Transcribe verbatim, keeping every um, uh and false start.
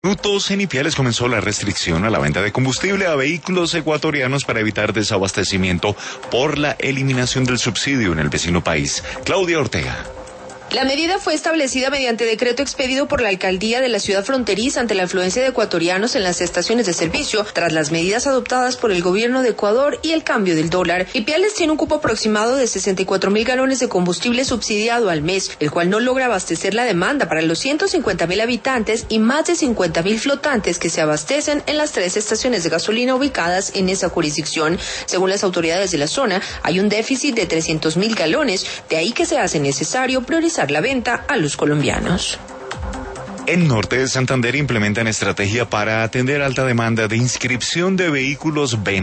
Minutos, en Ipiales comenzó la restricción a la venta de combustible a vehículos ecuatorianos para evitar desabastecimiento por la eliminación del subsidio en el vecino país. Claudia Ortega. La medida fue establecida mediante decreto expedido por la alcaldía de la ciudad fronteriza ante la afluencia de ecuatorianos en las estaciones de servicio, tras las medidas adoptadas por el gobierno de Ecuador y el cambio del dólar. Ipiales tiene un cupo aproximado de sesenta y cuatro mil galones de combustible subsidiado al mes, el cual no logra abastecer la demanda para los ciento cincuenta mil habitantes y más de cincuenta mil flotantes que se abastecen en las tres estaciones de gasolina ubicadas en esa jurisdicción. Según las autoridades de la zona, hay un déficit de trescientos mil galones, de ahí que se hace necesario priorizar la venta a los colombianos. En Norte de Santander implementan estrategia para atender alta demanda de inscripción de vehículos